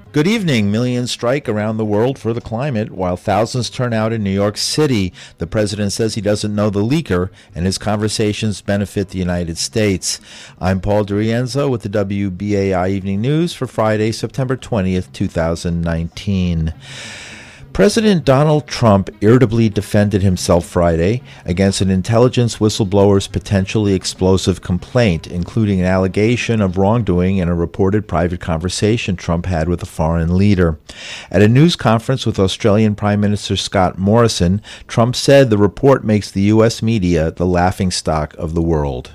Good evening. Millions strike around the world for the climate, while thousands turn out in New York City. The president says he doesn't know the leaker, and his conversations benefit the United States. I'm Paul DiRienzo with the WBAI Evening News for Friday, September 20th, 2019. President Donald Trump irritably defended himself Friday against an intelligence whistleblower's potentially explosive complaint, including an allegation of wrongdoing in a reported private conversation Trump had with a foreign leader. At a news conference with Australian Prime Minister Scott Morrison, Trump said the report makes the U.S. media the laughingstock of the world.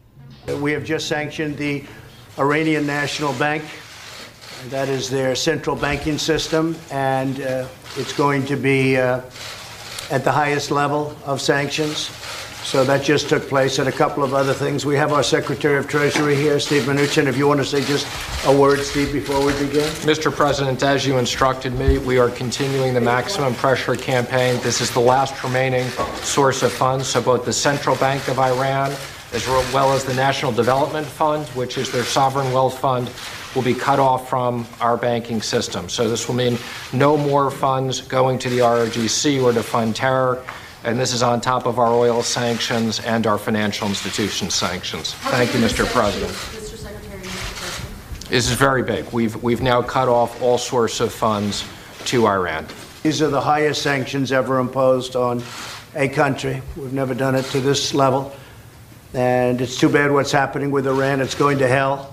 We have just sanctioned the Iranian National Bank. That is their central banking system, and it's going to be at the highest level of sanctions. So that just took place, and a couple of other things. We have our Secretary of Treasury here, Steve Mnuchin. If you want to say just a word, Steve, before we begin. Mr. President, as you instructed me, we are continuing the maximum pressure campaign. This is the last remaining source of funds, so both the Central Bank of Iran as well as the National Development Fund, which is their sovereign wealth fund, will be cut off from our banking system. So this will mean no more funds going to the ROGC or to fund terror, and this is on top of our oil sanctions and our financial institution sanctions. Thank you, Mr. President. Mr. Secretary, Mr. President. This is very big. We've now cut off all sorts of funds to Iran. These are the highest sanctions ever imposed on a country. We've never done it to this level. And it's too bad what's happening with Iran. It's going to hell.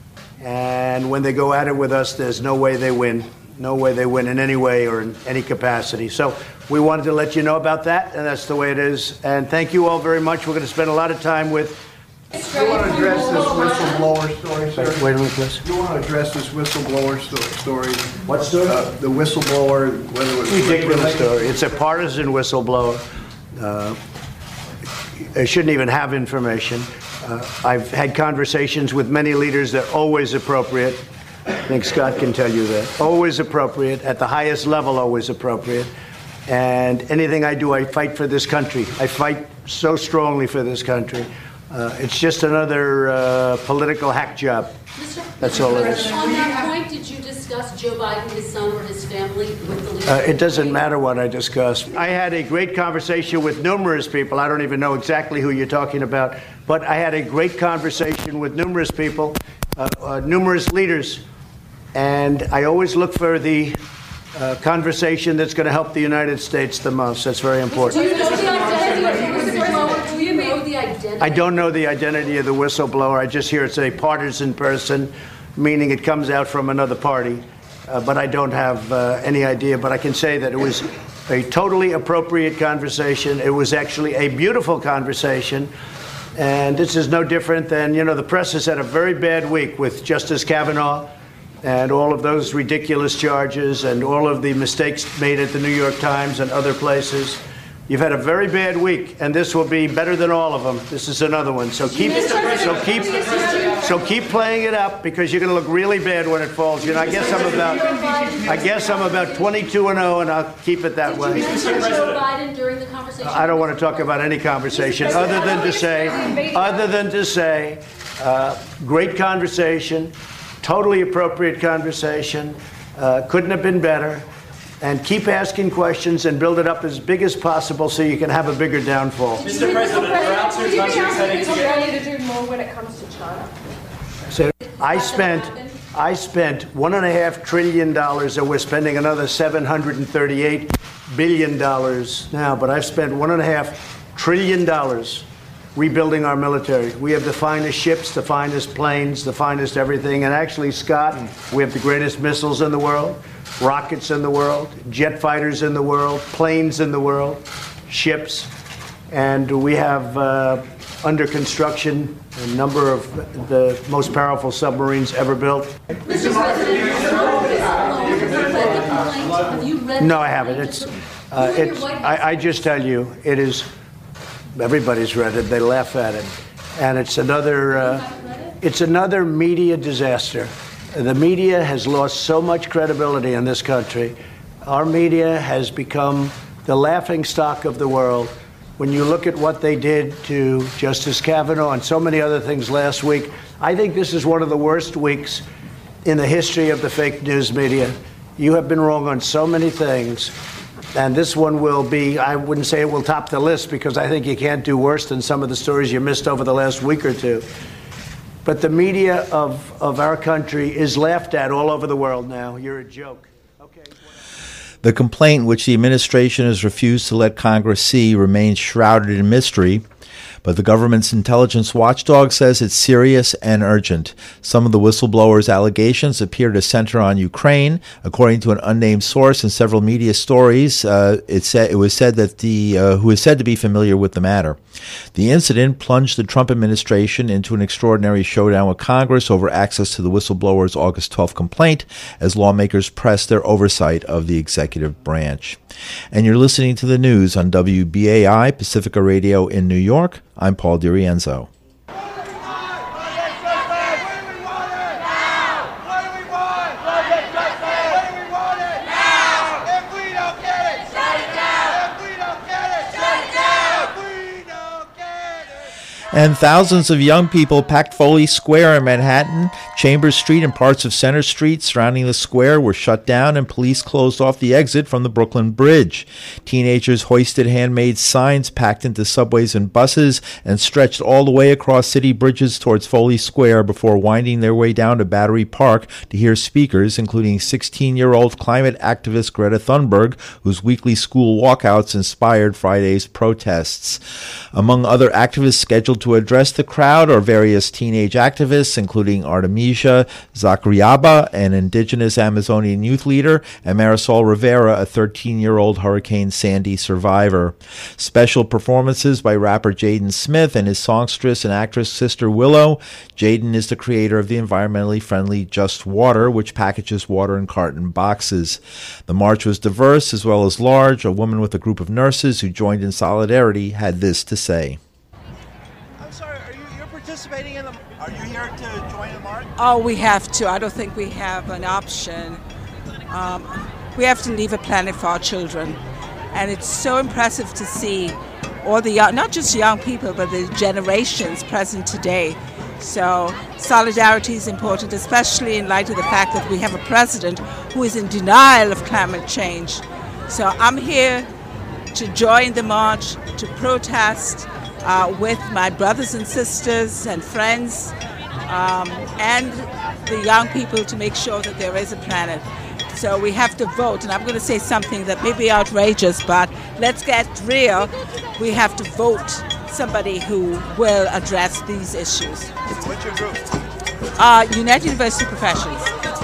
And when they go at it with us, there's no way they win. No way they win in any way or in any capacity. So we wanted to let you know about that, and that's the way it is. And thank you all very much. We're going to spend a lot of time with... You want to address this whistleblower story, sir? Wait a minute, please. You want to address this whistleblower story? What story? The whistleblower, whether it was... Ridiculous story. It's a partisan whistleblower. They shouldn't even have information. I've had conversations with many leaders that are always appropriate. I think Scott can tell you that. Always appropriate, at the highest level, always appropriate. And anything I do, I fight for this country. I fight so strongly for this country. It's just another political hack job. That's all it is. On that point, did you discuss Joe Biden, his son, or his family with the leader? It doesn't matter what I discuss. I had a great conversation with numerous people. I don't even know exactly who you're talking about, but I had a great conversation with numerous people, numerous leaders, and I always look for the conversation that's going to help the United States the most. That's very important. Do you know the identity of the whistleblower? Do you know the identity? I don't know the identity of the whistleblower. I just hear it's a partisan person, meaning it comes out from another party. But I don't have any idea. But I can say that it was a totally appropriate conversation. It was actually a beautiful conversation. And this is no different than, the press has had a very bad week with Justice Kavanaugh and all of those ridiculous charges and all of the mistakes made at the New York Times and other places. You've had a very bad week, and this will be better than all of them. This is another one. So keep playing it up, because you're going to look really bad when it falls. I guess I'm about 22-0, and I'll keep it that way. Did you mention Joe Biden during the conversation? I don't want to talk about any conversation other than to say, great conversation, totally appropriate conversation, couldn't have been better. And keep asking questions and build it up as big as possible so you can have a bigger downfall. Mr. President, throughout two countries heading together. To do more when it comes to China. So I spent $1.5 trillion, and we're spending another $738 billion now. But I've spent $1.5 trillion rebuilding our military. We have the finest ships, the finest planes, the finest everything. And actually, Scott, we have the greatest missiles in the world, rockets in the world, jet fighters in the world, planes in the world, ships. And we have under construction a number of the most powerful submarines ever built. Mr. President, have you read No, I haven't. I just tell you, it is. Everybody's read it. They laugh at it, and it's another media disaster. The media has lost so much credibility in this country. Our media has become the laughingstock of the world. When you look at what they did to Justice Kavanaugh and so many other things last week, I think this is one of the worst weeks in the history of the fake news media. You have been wrong on so many things. And this one will be, I wouldn't say it will top the list because I think you can't do worse than some of the stories you missed over the last week or two. But the media of our country is laughed at all over the world now. You're a joke. Okay. The complaint, which the administration has refused to let Congress see, remains shrouded in mystery. But the government's intelligence watchdog says it's serious and urgent. Some of the whistleblower's allegations appear to center on Ukraine. According to an unnamed source in several media stories, it was said that who is said to be familiar with the matter. The incident plunged the Trump administration into an extraordinary showdown with Congress over access to the whistleblower's August 12th complaint as lawmakers pressed their oversight of the executive branch. And you're listening to the news on WBAI Pacifica Radio in New York. I'm Paul DiRienzo. And thousands of young people packed Foley Square in Manhattan. Chambers Street and parts of Center Street surrounding the square were shut down, and police closed off the exit from the Brooklyn Bridge. Teenagers hoisted handmade signs packed into subways and buses and stretched all the way across city bridges towards Foley Square before winding their way down to Battery Park to hear speakers, including 16-year-old climate activist Greta Thunberg, whose weekly school walkouts inspired Friday's protests. Among other activists scheduled to address the crowd are various teenage activists, including Artemisia Zacriaba, an indigenous Amazonian youth leader, and Marisol Rivera, a 13-year-old Hurricane Sandy survivor. Special performances by rapper Jaden Smith and his songstress and actress sister Willow. Jaden is the creator of the environmentally friendly Just Water, which packages water in carton boxes. The march was diverse as well as large. A woman with a group of nurses who joined in solidarity had this to say. Are you here to join the march? Oh, we have to. I don't think we have an option. We have to leave a planet for our children. And it's so impressive to see all the young, not just young people, but the generations present today. So solidarity is important, especially in light of the fact that we have a president who is in denial of climate change. So I'm here to join the march, to protest with my brothers and sisters and friends and the young people to make sure that there is a planet. So we have to vote, and I'm going to say something that may be outrageous, but let's get real. We have to vote somebody who will address these issues. What's your group? United University Professionals.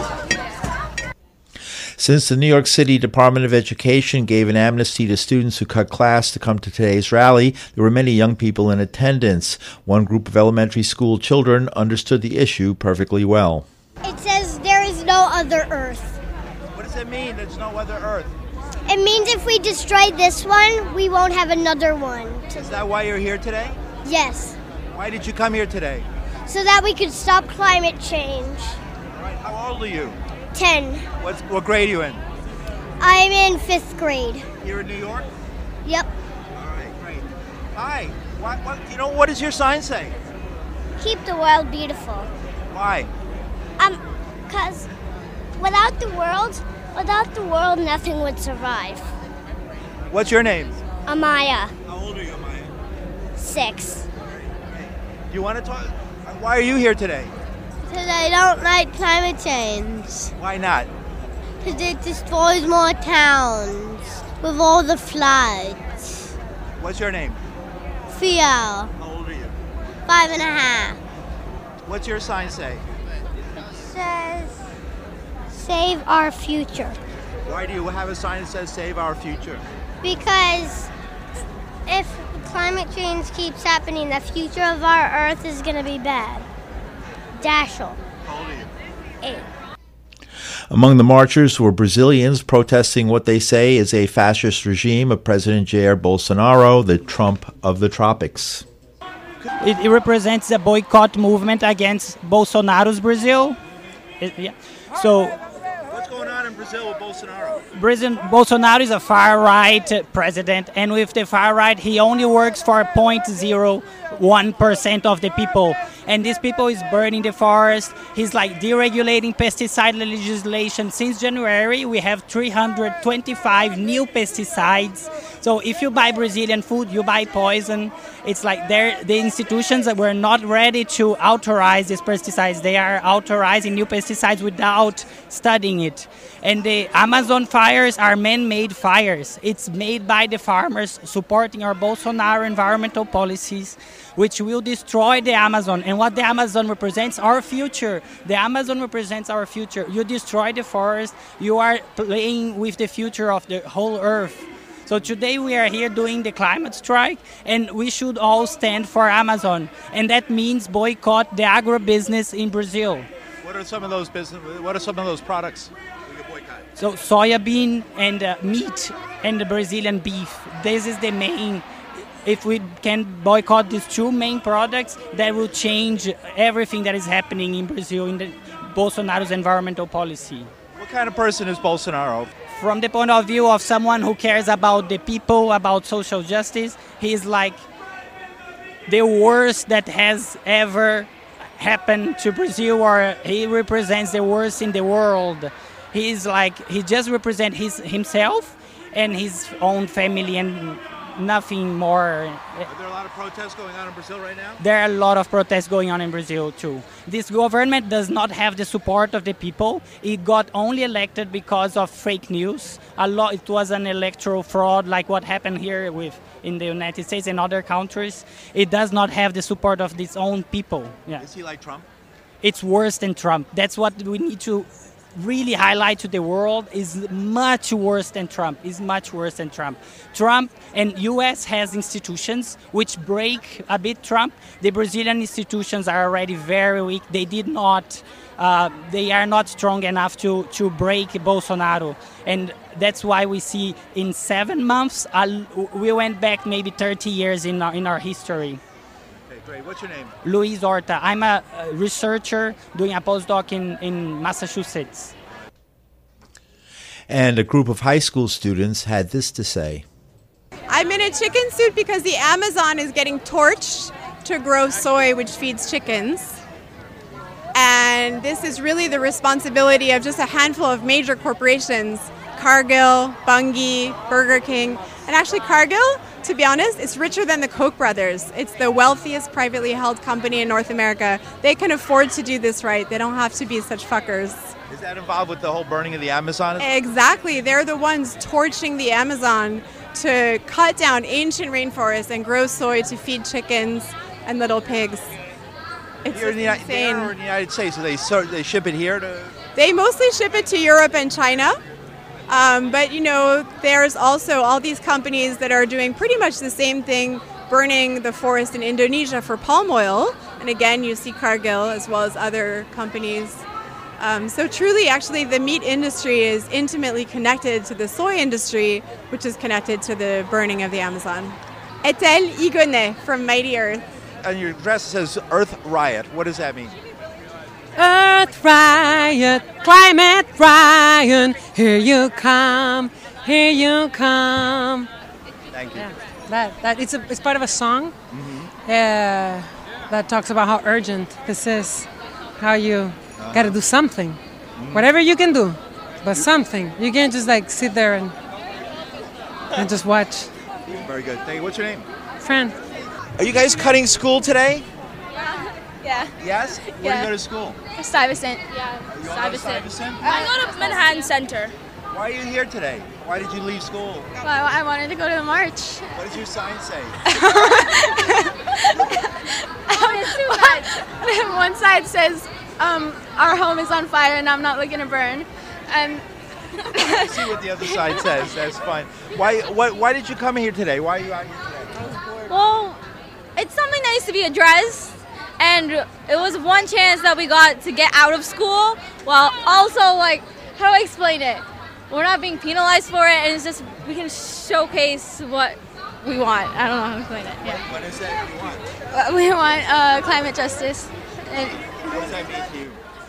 Since the New York City Department of Education gave an amnesty to students who cut class to come to today's rally, there were many young people in attendance. One group of elementary school children understood the issue perfectly well. It says there is no other Earth. What does it mean, there's no other Earth? It means if we destroy this one, we won't have another one. Is that why you're here today? Yes. Why did you come here today? So that we could stop climate change. All right, how old are you? 10. What grade are you in? I'm in 5th grade. Here in New York? Yep. All right, great. Hi. What does your sign say? Keep the world beautiful. Why? Because without the world, nothing would survive. What's your name? Amaya. How old are you, Amaya? 6. Do you want to talk? Why are you here today? Because I don't like climate change. Why not? Because it destroys more towns with all the floods. What's your name? Theo. How old are you? 5.5. What's your sign say? It says, save our future. Why do you have a sign that says save our future? Because if climate change keeps happening, the future of our Earth is going to be bad. Dashel. How old are you? 8. Among the marchers were Brazilians protesting what they say is a fascist regime of President Jair Bolsonaro, the Trump of the tropics. It represents a boycott movement against Bolsonaro's Brazil. So, what's going on in Brazil with Bolsonaro? Bolsonaro is a far-right president, and with the far-right, he only works for 0.01% of the people. and these people is burning the forest. He's like deregulating pesticide legislation. Since January, we have 325 new pesticides. So if you buy Brazilian food, you buy poison. It's like the institutions that were not ready to authorize these pesticides. They are authorizing new pesticides without studying it. And the Amazon fires are man-made fires. It's made by the farmers supporting our Bolsonaro environmental policies, which will destroy the Amazon. And what the Amazon represents, our future. The Amazon represents our future. You destroy the forest, you are playing with the future of the whole earth. So today we are here doing the climate strike, and we should all stand for Amazon. And that means boycott the agribusiness in Brazil. What are some of those products we can boycott? So soybean and meat and the Brazilian beef. This is the main. If we can boycott these two main products, that will change everything that is happening in Brazil in the Bolsonaro's environmental policy. What kind of person is Bolsonaro? From the point of view of someone who cares about the people, about social justice, he is like the worst that has ever happened to Brazil, or he represents the worst in the world. He just represents himself and his own family and nothing more. Are there a lot of protests going on in Brazil right now? There are a lot of protests going on in Brazil too. This government does not have the support of the people. It got only elected because of fake news. It was an electoral fraud, like what happened here in the United States and other countries. It does not have the support of its own people. Yeah. Is he like Trump? It's worse than Trump. That's what we need to really highlight to the world. Is much worse than Trump. Is much worse than Trump. Trump and U.S. has institutions which break a bit Trump. The Brazilian institutions are already very weak. They are not strong enough to break Bolsonaro. And that's why we see in 7 months, we went back maybe 30 years in our history. Great. What's your name? Luis Horta. I'm a researcher doing a postdoc in Massachusetts. And a group of high school students had this to say. I'm in a chicken suit because the Amazon is getting torched to grow soy, which feeds chickens. And this is really the responsibility of just a handful of major corporations, Cargill, Bunge, Burger King. And actually Cargill, to be honest, it's richer than the Koch brothers. It's the wealthiest privately held company in North America. They can afford to do this right. They don't have to be such fuckers. Is that involved with the whole burning of the Amazon? Exactly. They're the ones torching the Amazon to cut down ancient rainforests and grow soy to feed chickens and little pigs. It's here in the United States, so they ship it here to... They mostly ship it to Europe and China. But, there's also all these companies that are doing pretty much the same thing, burning the forest in Indonesia for palm oil. And again, you see Cargill as well as other companies. So truly, actually, the meat industry is intimately connected to the soy industry, which is connected to the burning of the Amazon. Etel Igone from Mighty Earth. And your dress says Earth Riot. What does that mean? Earth Riot, Climate Riot, here you come, here you come. Thank you. Yeah, it's part of a song that talks about how urgent this is, how you got to do something, whatever you can do, but something. You can't just sit there and just watch. Very good. Thank you. What's your name? Fran. Are you guys cutting school today? Yeah. Yes? Where do you go to school? Stuyvesant. Yeah. Stuyvesant? I go to Manhattan Center. Why are you here today? Why did you leave school? Well, I wanted to go to the march. What does your sign say? One side says, our home is on fire and I'm not looking to burn. And I see what the other side says. That's fine. Why did you come here today? Why are you out here today? Well, it's something that needs to be addressed. And it was one chance that we got to get out of school, while also, how do I explain it? We're not being penalized for it, and it's just, we can showcase what we want. I don't know how to explain it. Yeah. What is that you want? We want climate justice. And what does that mean to you?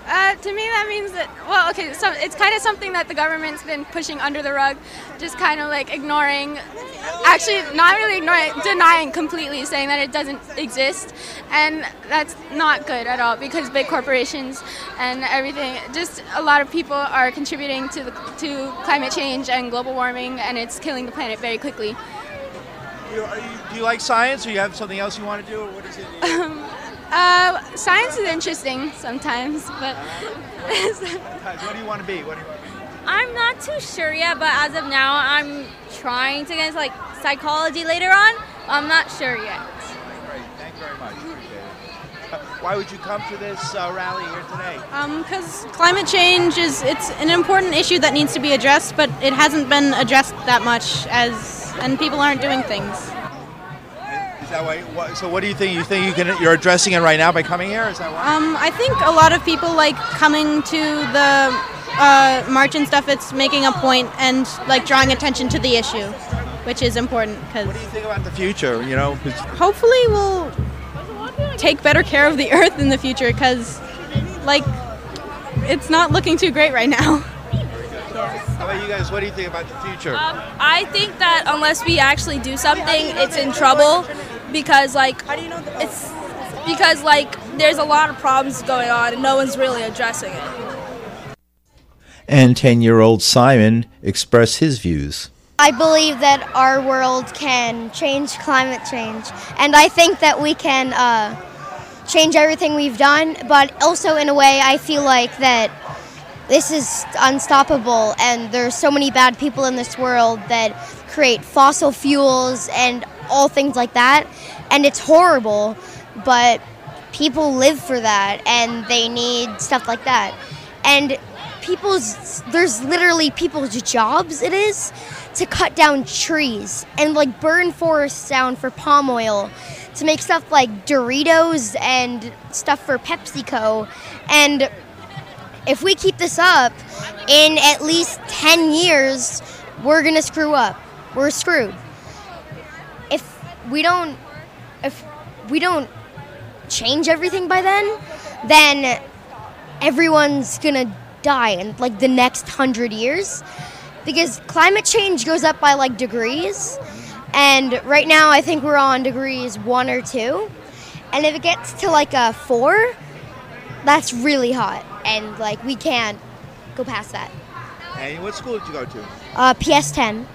To me, that means that, well, okay, so it's kind of something that the government's been pushing under the rug, just kind of like ignoring, actually not really ignoring, denying completely, saying that it doesn't exist. And that's not good at all because big corporations and everything, just a lot of people are contributing to climate change and global warming, and it's killing the planet very quickly. Do you like science, or you have something else you want to do, or what is it? Science is interesting sometimes, but What do you want to be? I'm not too sure yet, but as of now, I'm trying to get into like psychology later on. I'm not sure yet. Great, thank you very much. Appreciate it. Why would you come to this rally here today? Because climate change it's an important issue that needs to be addressed, but it hasn't been addressed that much and people aren't doing things. Is that why? So what do you think? You think you're addressing it right now by coming here? Is that why? I think a lot of people like coming to the march and stuff. It's making a point and like drawing attention to the issue, which is important. Cause what do you think about the future? Hopefully we'll take better care of the earth in the future, because like it's not looking too great right now. How about you guys? What do you think about the future? I think that unless we actually do something, it's in trouble because there's a lot of problems going on and no one's really addressing it. And 10-year-old Simon expressed his views. I believe that our world can change climate change, and I think that we can change everything we've done, but also in a way I feel like that this is unstoppable, and there's so many bad people in this world that create fossil fuels and all things like that, and it's horrible, but people live for that, and they need stuff like that. And there's literally people's jobs it is to cut down trees and like burn forests down for palm oil, to make stuff like Doritos and stuff for PepsiCo. And if we keep this up, in at least 10 years, we're going to screw up. We're screwed. If we don't change everything by then everyone's going to die in like the next 100 years, because climate change goes up by like degrees, and right now I think we're on degrees 1 or 2, and if it gets to like a 4, that's really hot, and like we can't go past that. And what school did you go to? PS10.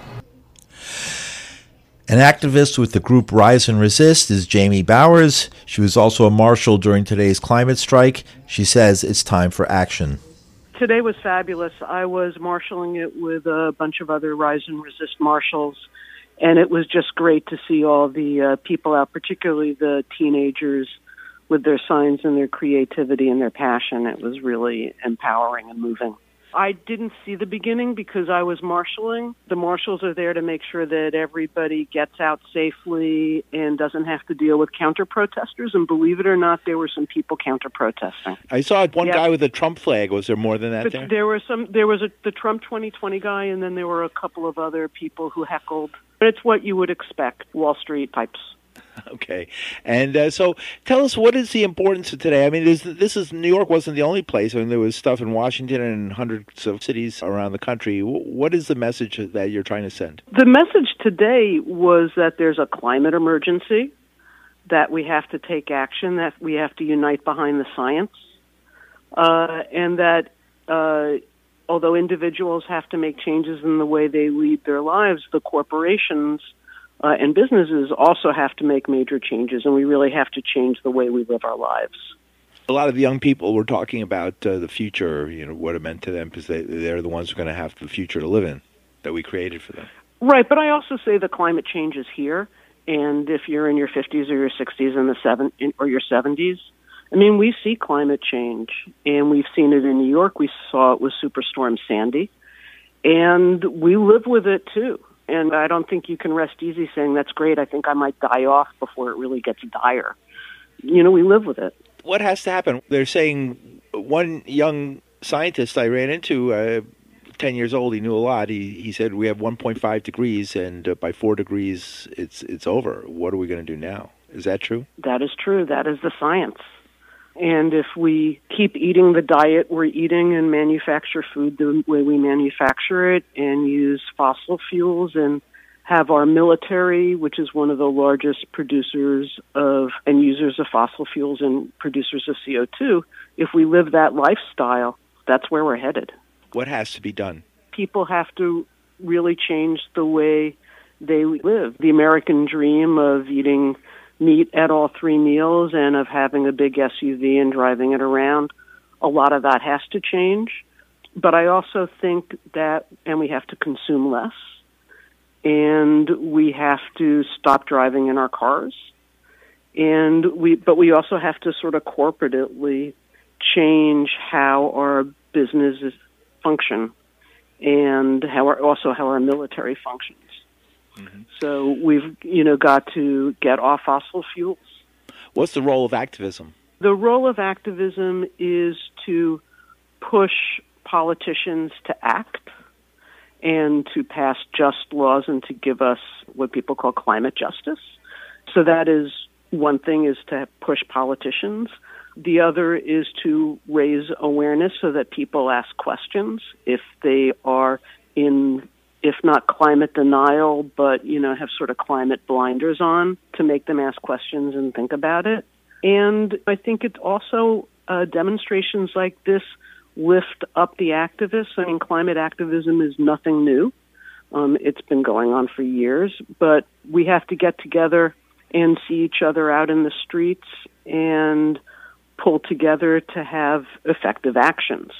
An activist with the group Rise and Resist is Jamie Bowers. She was also a marshal during today's climate strike. She says it's time for action. Today was fabulous. I was marshaling it with a bunch of other Rise and Resist marshals, and it was just great to see all the people out, particularly the teenagers with their signs and their creativity and their passion. It was really empowering and moving. I didn't see the beginning because I was marshaling. The marshals are there to make sure that everybody gets out safely and doesn't have to deal with counter-protesters. And believe it or not, there were some people counter-protesting. I saw one guy with a Trump flag. Was there more than that there? There was the Trump 2020 guy, and then there were a couple of other people who heckled. But it's what you would expect, Wall Street types. Okay. And so tell us, what is the importance of today? I mean, New York wasn't the only place. I mean, there was stuff in Washington and hundreds of cities around the country. What is the message that you're trying to send? The message today was that there's a climate emergency, that we have to take action, that we have to unite behind the science, and that although individuals have to make changes in the way they lead their lives, the corporations and businesses also have to make major changes, and we really have to change the way we live our lives. A lot of young people were talking about the future, what it meant to them, because they're the ones who are going to have the future to live in that we created for them. Right, but I also say the climate change is here, and if you're in your 50s or your 60s or your 70s, I mean, we see climate change, and we've seen it in New York. We saw it with Superstorm Sandy, and we live with it too. And I don't think you can rest easy saying, that's great, I think I might die off before it really gets dire. We live with it. What has to happen? They're saying one young scientist I ran into, 10 years old, he knew a lot. He said we have 1.5 degrees, and by 4 degrees, it's over. What are we going to do now? Is that true? That is true. That is the science. And if we keep eating the diet we're eating and manufacture food the way we manufacture it and use fossil fuels and have our military, which is one of the largest producers of and users of fossil fuels and producers of CO2, if we live that lifestyle, that's where we're headed. What has to be done? People have to really change the way they live. The American dream of eating meat at all 3 meals and of having a big SUV and driving it around, a lot of that has to change. But I also think that, and we have to consume less, and we have to stop driving in our cars, but we also have to sort of corporately change how our businesses function and how our military functions. Mm-hmm. So we've, got to get off fossil fuels. What's the role of activism? The role of activism is to push politicians to act and to pass just laws and to give us what people call climate justice. So that is one thing, is to push politicians. The other is to raise awareness so that people ask questions if they are in, if not climate denial, but, have sort of climate blinders on, to make them ask questions and think about it. And I think it's also demonstrations like this lift up the activists. I mean, climate activism is nothing new. It's been going on for years, but we have to get together and see each other out in the streets and pull together to have effective actions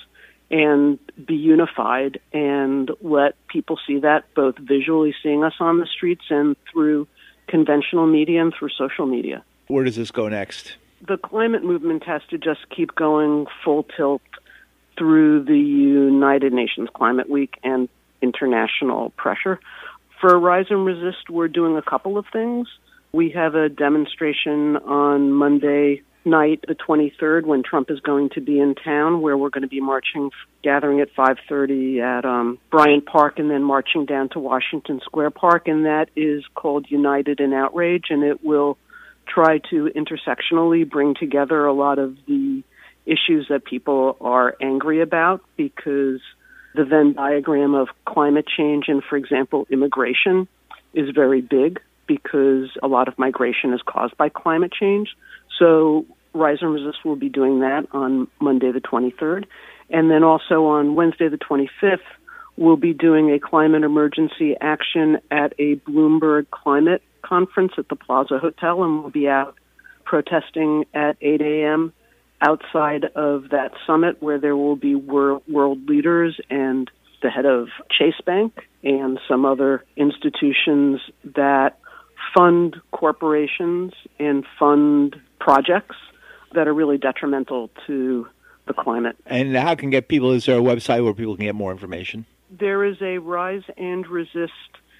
and be unified and let people see that, both visually seeing us on the streets and through conventional media and through social media. Where does this go next? The climate movement has to just keep going full tilt through the United Nations Climate Week and international pressure. For Rise and Resist, we're doing a couple of things. We have a demonstration on Monday night, the 23rd, when Trump is going to be in town, where we're going to be gathering at 5:30 at Bryant Park and then marching down to Washington Square Park, and that is called United in Outrage, and it will try to intersectionally bring together a lot of the issues that people are angry about, because the Venn diagram of climate change and, for example, immigration is very big, because a lot of migration is caused by climate change. So Rise and Resist will be doing that on Monday the 23rd. And then also on Wednesday the 25th, we'll be doing a climate emergency action at a Bloomberg climate conference at the Plaza Hotel, and we'll be out protesting at 8 a.m. outside of that summit, where there will be world leaders and the head of Chase Bank and some other institutions that fund corporations and fund projects that are really detrimental to the climate. And how can get people, is there a website where people can get more information? There is a Rise and Resist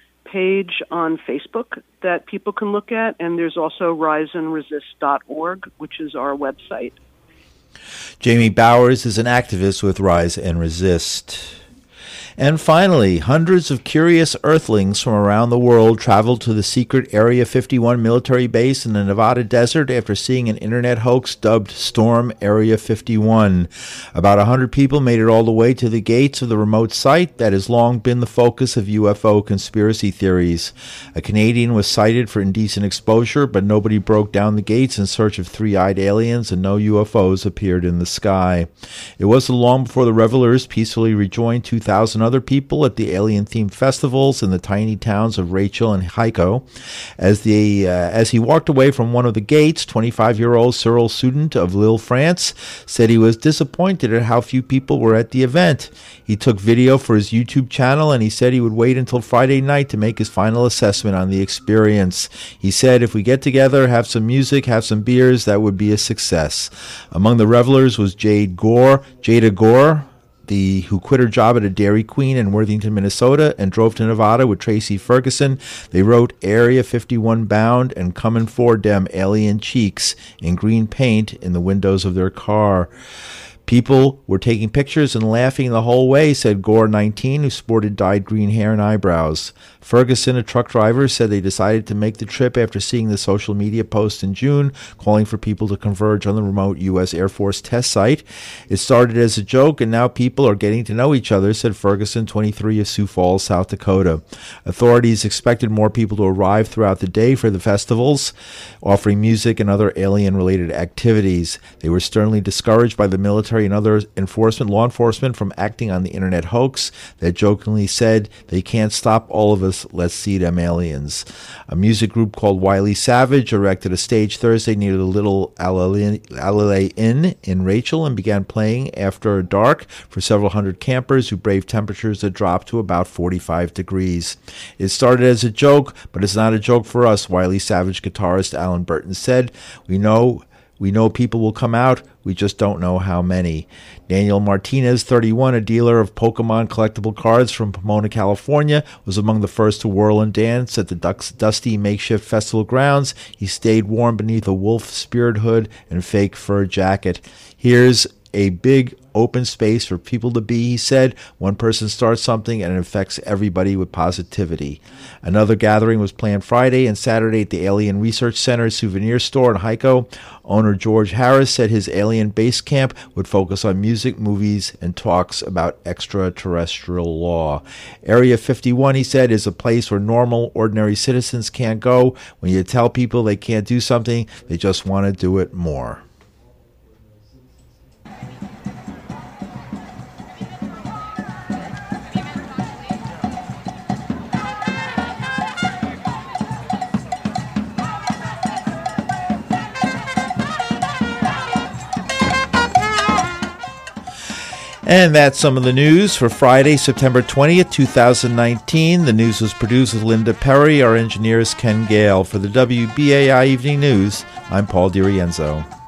page on Facebook that people can look at, and there's also riseandresist.org, which is our website. Jamie Bowers is an activist with Rise and Resist. And finally, hundreds of curious Earthlings from around the world traveled to the secret Area 51 military base in the Nevada desert after seeing an internet hoax dubbed Storm Area 51. About 100 people made it all the way to the gates of the remote site that has long been the focus of UFO conspiracy theories. A Canadian was cited for indecent exposure, but nobody broke down the gates in search of three-eyed aliens, and no UFOs appeared in the sky. It wasn't long before the revelers peacefully rejoined 2,000 other people at the alien-themed festivals in the tiny towns of Rachel and Heiko. As he walked away from one of the gates, 25-year-old Cyril Student of Lille, France, said he was disappointed at how few people were at the event. He took video for his YouTube channel, and he said he would wait until Friday night to make his final assessment on the experience. He said, "If we get together, have some music, have some beers, that would be a success." Among the revelers was Jada Gore, who quit her job at a Dairy Queen in Worthington, Minnesota, and drove to Nevada with Tracy Ferguson. They wrote Area 51 bound and "Comin' for Dem Alien Cheeks" in green paint in the windows of their car. People were taking pictures and laughing the whole way, said Gore, 19, who sported dyed green hair and eyebrows. Ferguson, a truck driver, said they decided to make the trip after seeing the social media post in June calling for people to converge on the remote U.S. Air Force test site. It started as a joke, and now people are getting to know each other, said Ferguson, 23, of Sioux Falls, South Dakota. Authorities expected more people to arrive throughout the day for the festivals, offering music and other alien-related activities. They were sternly discouraged by the military and other law enforcement from acting on the internet hoax that jokingly said, "They can't stop all of us, let's see them aliens." A music group called Wiley Savage erected a stage Thursday near the Little Allalay Inn in Rachel and began playing after dark for several hundred campers who braved temperatures that dropped to about 45 degrees. It started as a joke, but it's not a joke for us, Wiley Savage guitarist Alan Burton said. We know people will come out, we just don't know how many. Daniel Martinez, 31, a dealer of Pokemon collectible cards from Pomona, California, was among the first to whirl and dance at the dusty makeshift festival grounds. He stayed warm beneath a wolf spirit hood and fake fur jacket. Here's a big open space for people to be, he said. One person starts something and it affects everybody with positivity. Another gathering was planned Friday and Saturday at the Alien Research Center souvenir store in Hyco. Owner George Harris said his alien base camp would focus on music, movies, and talks about extraterrestrial law. Area 51, he said, is a place where normal, ordinary citizens can't go. When you tell people they can't do something, they just want to do it more. And that's some of the news for Friday, September 20th, 2019. The news was produced with Linda Perry. Our engineer is Ken Gale. For the WBAI Evening News, I'm Paul DiRienzo.